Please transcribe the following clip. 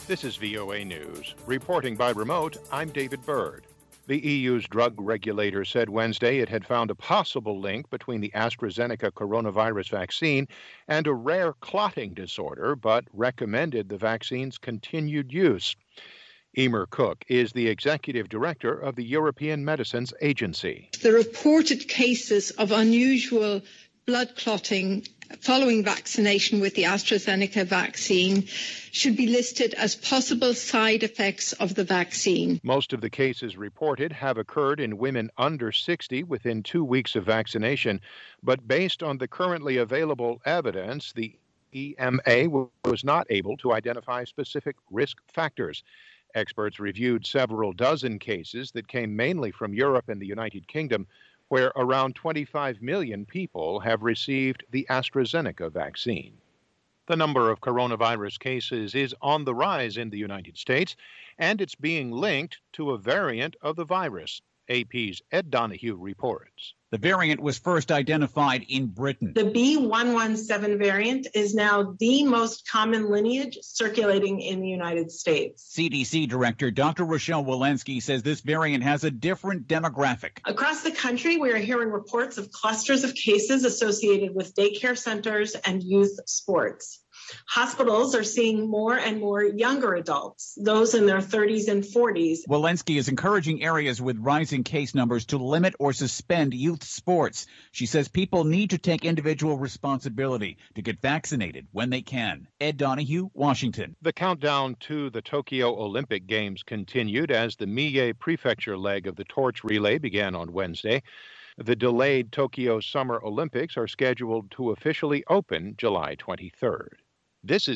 This is VOA News. Reporting by remote, I'm David Bird. The EU's drug regulator said Wednesday it had found a possible link between the AstraZeneca coronavirus vaccine and a rare clotting disorder, but recommended the vaccine's continued use. Emer Cook is the executive director of the European Medicines Agency. The reported cases of unusual blood clotting following vaccination with the AstraZeneca vaccine should be listed as possible side effects of the vaccine. Most of the cases reported have occurred in women under 60 within 2 weeks of vaccination, but based on the currently available evidence, the EMA was not able to identify specific risk factors. Experts reviewed several dozen cases that came mainly from Europe and the United Kingdom, where around 25 million people have received the AstraZeneca vaccine. The number of coronavirus cases is on the rise in the United States, and it's being linked to a variant of the virus. AP's Ed Donahue reports. The variant was first identified in Britain. The B.1.1.7 variant is now the most common lineage circulating in the United States. CDC Director Dr. Rochelle Walensky says this variant has a different demographic. Across the country, we are hearing reports of clusters of cases associated with daycare centers and youth sports. Hospitals are seeing more and more younger adults, those in their 30s and 40s. Walensky is encouraging areas with rising case numbers to limit or suspend youth sports. She says people need to take individual responsibility to get vaccinated when they can. Ed Donahue, Washington. The countdown to the Tokyo Olympic Games continued as the Mie Prefecture leg of the torch relay began on Wednesday. The delayed Tokyo Summer Olympics are scheduled to officially open July 23rd. This is